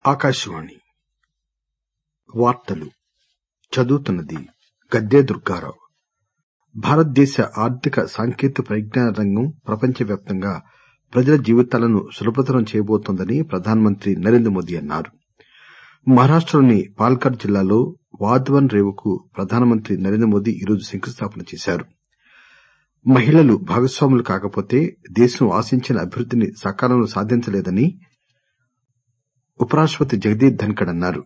ఆకాశవాణి వార్తలు చదువుతున్నది గద్దే దుర్గారావు. భారతదేశ ఆర్థిక సాంకేతిక పరిజ్ఞాన రంగం ప్రపంచవ్యాప్తంగా ప్రజల జీవితాలను సులభతరం చేయబోతోందని ప్రధానమంత్రి నరేంద్ర మోదీ అన్నారు. మహారాష్టలోని పాల్ఘర్ జిల్లాలో వాధ్వన్ రేవుకు ప్రధానమంత్రి నరేంద్ర మోదీ ఈరోజు శంకుస్థాపన చేశారు. మహిళలు భాగస్వాములు కాకపోతే దేశం ఆశించిన అభివృద్దిని సకాలంలో సాధించలేదని ఉపరాష్టపతి జగదీప్ ధన్కడ్ అన్నారు.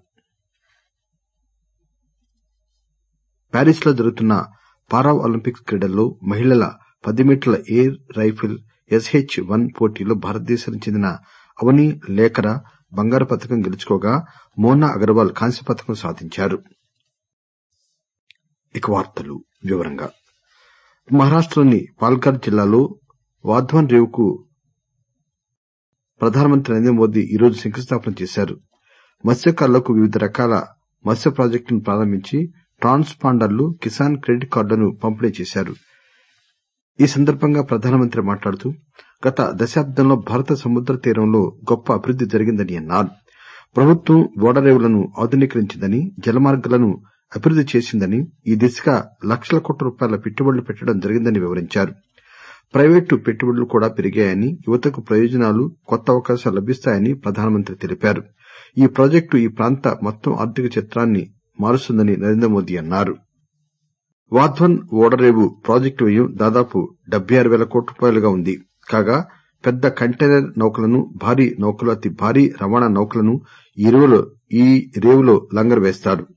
ప్యారిస్ లో జరుగుతున్న పారా ఒలింపిక్స్ క్రీడల్లో మహిళల 10 మీటర్ల ఎయిర్ రైఫిల్ SH-1 పోటీలో భారతదేశానికి చెందిన అవని లేఖర బంగారు పతకం గెలుచుకోగా మోనా అగర్వాల్ కాంస్య పతకం సాధించారు. మహారాష్టలోని పాల్ఘర్ జిల్లాలో వాధ్వన్ రేవుకు ప్రధానమంత్రి నరేంద్ర మోదీ ఈరోజు శంకుస్థాపన చేశారు. మత్స్యకారులకు వివిధ రకాల మత్స్య ప్రాజెక్టులను ప్రారంభించి ట్రాన్స్ పాండర్లు, కిసాన్ క్రెడిట్ కార్డులను పంపిణీ చేశారు. ఈ సందర్భంగా ప్రధానమంత్రి మాట్లాడుతూ గత దశాబ్దంలో భారత సముద్ర తీరంలో గొప్ప అభివృద్ది జరిగిందని అన్నారు. ప్రభుత్వం ఓడరేవులను ఆధునీకరించిందని, జలమార్గాలను అభివృద్ది చేసిందని, ఈ దిశగా లక్షల కోట్ల రూపాయల పెట్టుబడులు పెట్టడం జరిగిందని వివరించారు. ప్రైవేటు పెట్టుబడులు కూడా పెరిగాయని, యువతకు ప్రయోజనాలు, కొత్త అవకాశాలు లభిస్తాయని ప్రధానమంత్రి తెలిపారు. ఈ ప్రాజెక్టు ఈ ప్రాంత మొత్తం ఆర్థిక చిత్రాన్ని మారుస్తుందని నరేంద్ర మోదీ అన్నారు. వాధ్వన్ ఓడరేవు ప్రాజెక్టు వ్యయం దాదాపు 76,000 కోట్ల రూపాయలుగా ఉంది. కాగా పెద్ద కంటైనర్ నౌకలను, భారీ నౌకలు, అతి భారీ రవాణా నౌకలను ఈ రేవులో లంగరు వేస్తారు.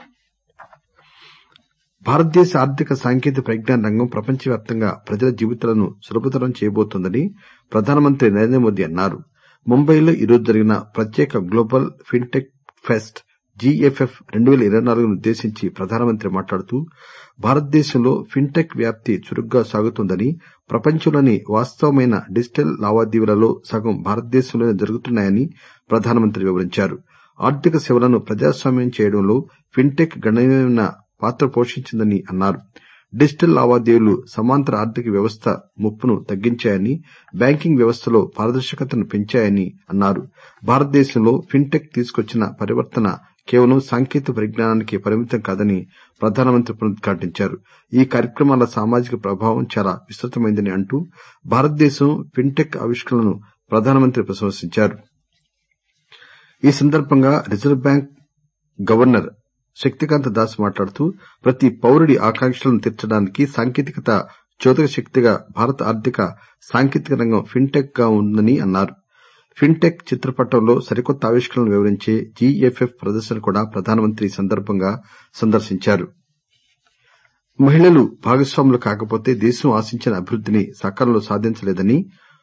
భారతదేశ ఆర్థిక సాంకేతిక పరిజ్ఞాన రంగం ప్రపంచవ్యాప్తంగా ప్రజల జీవితాలను సులభతరం చేయబోతోందని ప్రధానమంత్రి నరేంద్ర మోదీ అన్నారు. ముంబైలో ఈరోజు జరిగిన ప్రత్యేక గ్లోబల్ ఫిన్టెక్ ఫెస్ట్ GFF 2024ను ఉద్దేశించి ప్రధానమంత్రి మాట్లాడుతూ భారతదేశంలో ఫిన్టెక్ వ్యాప్తి చురుగ్గా సాగుతోందని, ప్రపంచంలోని వాస్తవమైన డిజిటల్ లావాదేవీలలో సగం భారతదేశంలోనే జరుగుతున్నాయని ప్రధానమంత్రి వివరించారు. ఆర్థిక సేవలను ప్రజాస్వామ్యం చేయడంలో ఫిన్టెక్ గణనీయమైన పాత్ర పోషించిందని అన్నారు. డిజిటల్ లావాదేవీలు సమాంతర ఆర్థిక వ్యవస్థ ముప్పును తగ్గించాయని, బ్యాంకింగ్ వ్యవస్థలో పారదర్శకతను పెంచాయని అన్నారు. భారతదేశంలో ఫిన్టెక్ తీసుకొచ్చిన పరివర్తన కేవలం సాంకేతిక పరిజ్ఞానానికి పరిమితం కాదని ప్రధానమంత్రి పునరుద్ఘాటించారు. ఈ కార్యక్రమాల సామాజిక ప్రభావం చాలా విస్తృతమైందని అంటూ భారతదేశం ఫిన్టెక్ ఆవిష్కరణలను ప్రధానమంత్రి ప్రశంసించారు. ఈ సందర్భంగా reserve bank governor Shaktikanta Das మాట్లాడుతూ ప్రతి పౌరుడి ఆకాంక్షలను తీర్చడానికి సాంకేతికత చోదక శక్తిగా భారత ఆర్థిక సాంకేతిక రంగం ఫిన్టెక్ గా ఉందని అన్నారు. ఫిన్టెక్ చిత్రపటంలో సరికొత్త ఆవిష్కరణలు వివరించే GFF ప్రదర్శన కూడా ప్రధానమంత్రి ఈ సందర్భంగా సందర్శించారు. మహిళలు భాగస్వాములు కాకపోతే దేశం ఆశించిన అభివృద్దిని సకాలంలో సాధించలేదని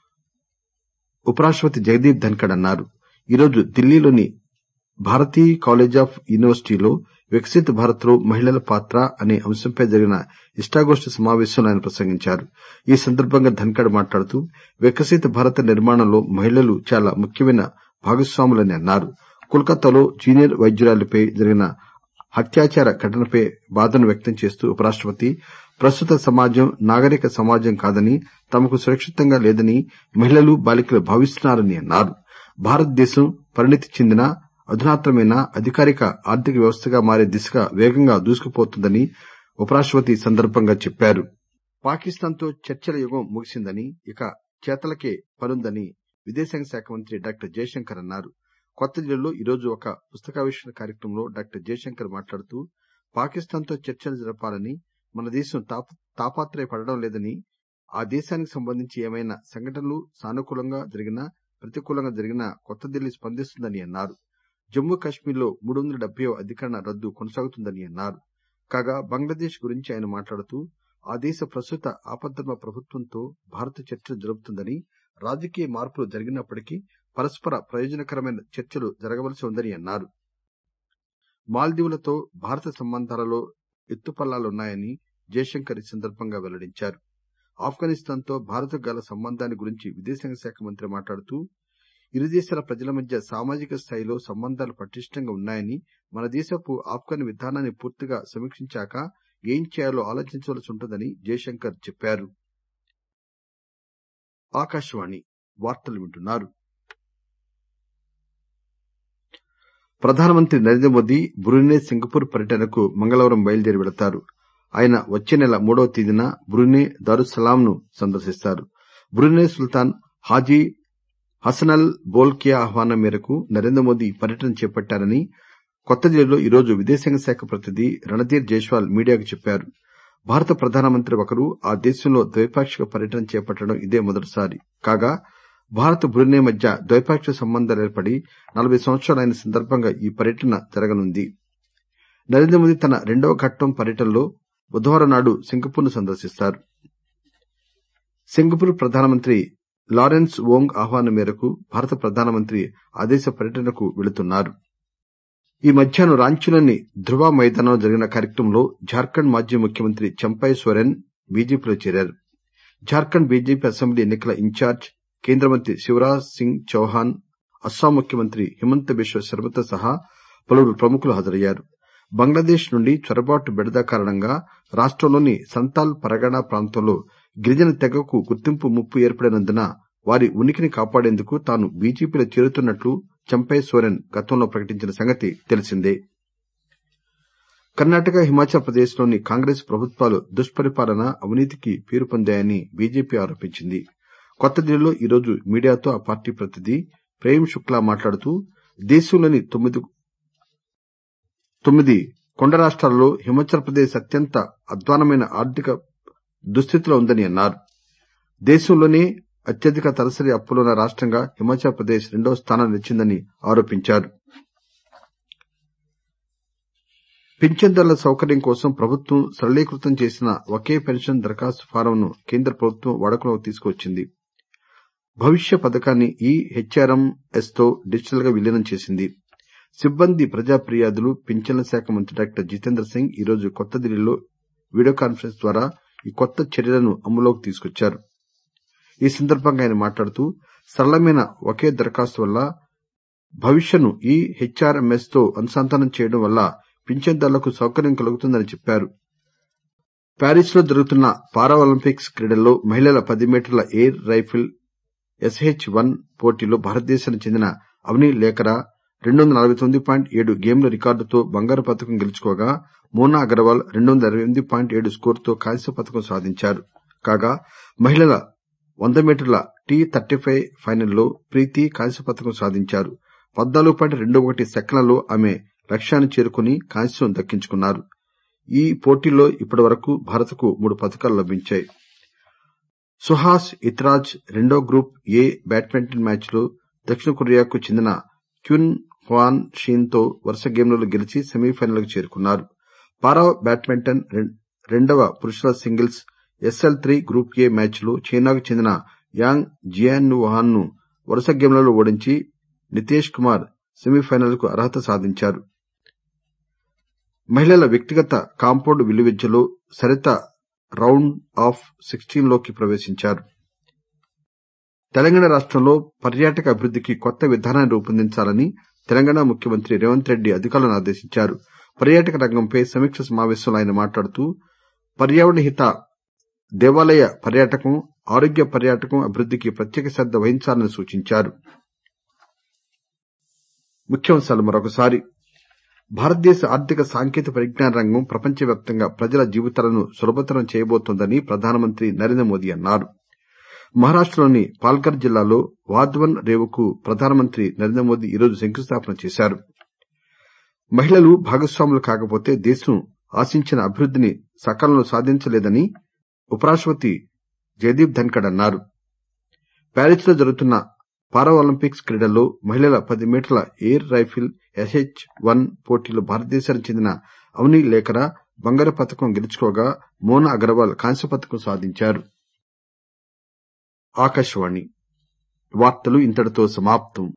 ఉపరాష్టపతి జగదీప్ ధన్కడ్ అన్నారు. ఈరోజు ఢిల్లీలోని భారతీయ కాలేజ్ ఆఫ్ యూనివర్సిటీలో వికసిత్ భారత్ లో మహిళల పాత్ర అనే అంశంపై జరిగిన ఇష్టాగోష్ఠి సమావేశంలో ఆయన ప్రసంగించారు. ఈ సందర్భంగా ధన్కడ్ మాట్లాడుతూ వికసిత్ భారత నిర్మాణంలో మహిళలు చాలా ముఖ్యమైన భాగస్వాములని అన్నారు. కోల్కతాలో జూనియర్ వైద్యురాలిపై జరిగిన హత్యాచార ఘటనపై బాధను వ్యక్తం చేస్తూ ఉపరాష్టపతి ప్రస్తుత సమాజం నాగరిక సమాజం కాదని, తమకు సురక్షితంగా లేదని మహిళలు, బాలికలు భావిస్తున్నారని అన్నారు. భారతదేశం పరిణితి చెందిన అధునాతనమైన అధికారిక ఆర్థిక వ్యవస్థగా మారే దిశగా వేగంగా దూసుకుపోతోందని ఉపరాష్టపతి ఈ సందర్భంగా చెప్పారు. పాకిస్తాన్ తో చర్చల యుగం ముగిసిందని, ఇక చేతలకే పనుందని విదేశాంగ శాఖ మంత్రి డాక్టర్ జయశంకర్ అన్నారు. కొత్త ఢిల్లీలో ఈరోజు ఒక పుస్తకావిష్కరణ కార్యక్రమంలో డాక్టర్ జయశంకర్ మాట్లాడుతూ పాకిస్తాన్ తో చర్చలు జరపాలని మన దేశం తాపత్రయపడడం లేదని, ఆ దేశానికి సంబంధించి ఏమైనా సంఘటనలు సానుకూలంగా జరిగినా, ప్రతికూలంగా జరిగినా కొత్త ఢిల్లీ స్పందిస్తుందని అన్నారు. జమ్మూ కశ్మీర్లో 370వ అధికరణ రద్దు కొనసాగుతుందని అన్నారు. కాగా బంగ్లాదేశ్ గురించి ఆయన మాట్లాడుతూ ఆ దేశ ప్రస్తుత ఆపద్ధర్మ ప్రభుత్వంతో భారత్ చర్చలు జరుపుతుందని, రాజకీయ మార్పులు జరిగినప్పటికీ పరస్పర ప్రయోజనకరమైన చర్చలు జరగవలసి ఉందని అన్నారు. మాల్దీవులతో భారత సంబంధాలలో ఎత్తుపల్లాలున్నాయని జయశంకర్ ఈ సందర్భంగా వెల్లడించారు. ఆఫ్ఘనిస్తాన్ తో భారత్ కు గల సంబంధాన్ని గురించి విదేశాంగ శాఖ మంత్రి మాట్లాడుతూ ఇరు దేశాల ప్రజల మధ్య సామాజిక స్థాయిలో సంబంధాలు పటిష్టంగా ఉన్నాయని, మన దేశపు ఆఫ్ఘన్ విధానాన్ని పూర్తిగా సమీక్షించాక ఏం చేయాలో ఆలోచించవలసి ఉంటుందని జయశంకర్ చెప్పారు. ప్రధానమంత్రి నరేంద్ర మోదీ బ్రూనై సింగపూర్ పర్యటనకు మంగళవారం బయలుదేరి వెళతారు. ఆయన వచ్చే నెల 3వ తేదీన బ్రూనై దారుస్సలాం ను సందర్శిస్తారు. Brunei sultan Haji Hassanal Bolkiah ఆహ్వానం మేరకు నరేంద్ర మోదీ పర్యటన చేపట్టారని కొత్త ఢిల్లీలో ఈరోజు విదేశాంగ శాఖ ప్రతినిధి రణధీర్ జైస్వాల్ మీడియాకు చెప్పారు. భారత ప్రధానమంత్రి ఒకరు ఆ దేశంలో ద్వైపాక్షిక పర్యటన చేపట్టడం ఇదే మొదటిసారి. కాగా భారత్ బ్రూనై మధ్య ద్వైపాక్షిక సంబంధాలేర్పడి 40 సంవత్సరాలైన సందర్భంగా ఈ పర్యటన జరగనుంది. నరేంద్ర మోదీ తన 2వ ఘట్టం పర్యటనలో బుధవారం నాడు సింగపూర్ ను సందర్శిస్తారు. సింగపూర్ ప్రధానమంత్రి లారెన్స్ వోంగ్ ఆహ్వానం మేరకు భారత ప్రధానమంత్రి ఆ దేశ పర్యటనకు వెళుతున్నారు. ఈ మధ్యాహ్నం రాంచీలోని ధృవ మైదానంలో జరిగిన కార్యక్రమంలో జార్ఖండ్ మాజీ ముఖ్యమంత్రి చంపై సోరెన్ బీజేపీలో చేరారు. జార్ఖండ్ బీజేపీ అసెంబ్లీ ఎన్నికల ఇన్ఛార్జ్ కేంద్ర మంత్రి శివరాజ్ సింగ్ చౌహాన్, అస్సాం ముఖ్యమంత్రి హిమంత బిశ్వ శర్మతో సహా పలువురు ప్రముఖులు హాజరయ్యారు. బంగ్లాదేశ్ నుండి చొరబాటు బెడద కారణంగా రాష్టంలోని సంతాల్ పరగణ ప్రాంతంలో గిరిజన తెగకు గుర్తింపు ముప్పు ఏర్పడినందున వారి ఉనికిని కాపాడేందుకు తాను బీజేపీలో చేరుతున్నట్లు చంపై సోరెన్ గతంలో ప్రకటించిన సంగతి తెలిసిందే. కర్ణాటక, హిమాచల్ ప్రదేశ్ లోని కాంగ్రెస్ ప్రభుత్వాలు దుష్పరిపాలన, అవినీతికి పేరు పొందాయని బీజేపీ ఆరోపించింది. కొత్త ఢిల్లీలో ఈరోజు మీడియాతో ఆ పార్టీ ప్రతినిధి ప్రేమ్ శుక్లా మాట్లాడుతూ దేశంలోని 9 కొండ రాష్ట్రాలలో హిమాచల్ ప్రదేశ్ అత్యంత అధ్వాన్నమైన ఆర్థిక దుస్థితిలో ఉందని అన్నారు. దేశంలోనే అత్యధిక తలసరి అప్పులున్న రాష్ట్రంగా హిమాచల్ ప్రదేశ్ 2వ స్థానాన్ని నిలిచిందని ఆరోపించారు. పింఛన్దారుల సౌకర్యం కోసం ప్రభుత్వం సరళీకృతం చేసిన ఒకే పెన్షన్ దరఖాస్తు ఫారంను కేంద్ర ప్రభుత్వం వాడుకలోకి తీసుకువచ్చింది. భవిష్య పథకాన్ని ఈహెచ్ఆర్ఎంఎస్ తో డిజిటల్ గా విలీనం చేసింది. సిబ్బంది ప్రజా ఫిర్యాదులు, పింఛన్ల శాఖ మంత్రి డాక్టర్ జితేంద్ర సింగ్ ఈరోజు కొత్త ఢిల్లీలో వీడియో కాన్ఫరెన్స్ ద్వారా ఈ కొత్త చర్యలను అమలులోకి తీసుకొచ్చారు. ఈ సందర్భంగా ఆయన మాట్లాడుతూ సరళమైన ఒకే దరఖాస్తు వల్ల భవిష్యను ఈహెచ్ఆర్ఎంఎస్ తో అనుసంధానం చేయడం వల్ల పింఛన్దారులకు సౌకర్యం కలుగుతుందని చెప్పారు. ప్యారిస్ లో జరుగుతున్న పారా ఒలింపిక్స్ క్రీడల్లో మహిళల 10 మీటర్ల ఎయిర్ రైఫిల్ SH-1 పోటీలో భారతదేశానికి చెందిన అవని లేఖరా 249.7 గేమ్ల రికార్డుతో బంగారు పతకం గెలుచుకోగా మోనా అగర్వాల్ 228.7 స్కోరుతో కాంస్య పతకం సాధించారు. కాగా మహిళల 100 మీటర్ల T35 ఫైనల్లో ప్రీతి కాంస్య పతకం సాధించారు. 14.21 సెకన్లలో ఆమె లక్ష్యాన్ని చేరుకుని కాంస్యం దక్కించుకున్నారు. ఈ పోటీల్లో ఇప్పటి వరకు భారత్కు 3 పతకాలు లభించాయి. సుహాస్ ఇత్రాజ్ 2వ గ్రూప్ ఏ బ్యాడ్మింటన్ మ్యాచ్లో దక్షిణ కొరియాకు చెందిన క్యున్ హ్వాన్ షీన్ తో వరుస గేమ్లలో గెలిచి సెమీఫైనల్ కు చేరుకున్నారు. పారా బ్యాడ్మింటన్ 2వ పురుషుల సింగిల్స్ SL3 గ్రూప్ ఏ మ్యాచ్లో చైనాకు చెందిన యాంగ్ జియాన్వాన్ ను వరుస గేమ్లలో ఓడించి నితేష్ కుమార్ సెమీఫైనల్ కు అర్హత సాధించారు. మహిళల వ్యక్తిగత కాంపౌండ్ విలువిద్యలో సరిత రౌండ్ ఆఫ్ 16 లోకి ప్రవేశించారు. తెలంగాణ రాష్ట్రంలో పర్యాటక అభివృద్ధికి కొత్త విధానాన్ని రూపొందించాలని తెలంగాణ ముఖ్యమంత్రి రేవంత్ రెడ్డి అధికారులను ఆదేశించారు. పర్యాటక రంగంపై సమీక్ష సమావేశంలో ఆయన మాట్లాడుతూ పర్యావరణ హిత దేవాలయ పర్యాటకం, ఆరోగ్య పర్యాటకం అభివృద్ధికి ప్రత్యేక శ్రద్ధ వహించాలని సూచించారు. ముఖ్యాంశాలు మరొకసారి. భారతదేశ ఆర్థిక సాంకేతిక పరిజ్ఞాన రంగం ప్రపంచవ్యాప్తంగా ప్రజల జీవితాలను సులభతరం చేయబోతోందని ప్రధానమంత్రి నరేంద్ర మోదీ అన్నారు. మహారాష్టలోని పాల్ఘర్ జిల్లాలో వాధ్వన్ రేవుకు ప్రధానమంత్రి నరేంద్ర మోదీ ఈరోజు శంకుస్థాపన చేశారు. మహిళలు భాగస్వాములు కాకపోతే దేశం ఆశించిన అభివృద్ధిని సకాలంలో సాధించలేదని ఉపరాష్టపతి జగదీప్ ధన్కడ్ అన్నారు. ప్యారిస్ లో జరుగుతున్న పారా ఒలింపిక్స్ క్రీడల్లో మహిళల 10 మీటర్ల ఎయిర్ రైఫిల్ SH-1 పోటీలో భారతదేశానికి చెందిన అవని లేఖరా బంగారు పతకం గెలుచుకోగా మోనా అగర్వాల్ కాంస్య పతకం సాధించారు. ఆకాశవాణి వార్తలు ఇంతటితో సమాప్తం.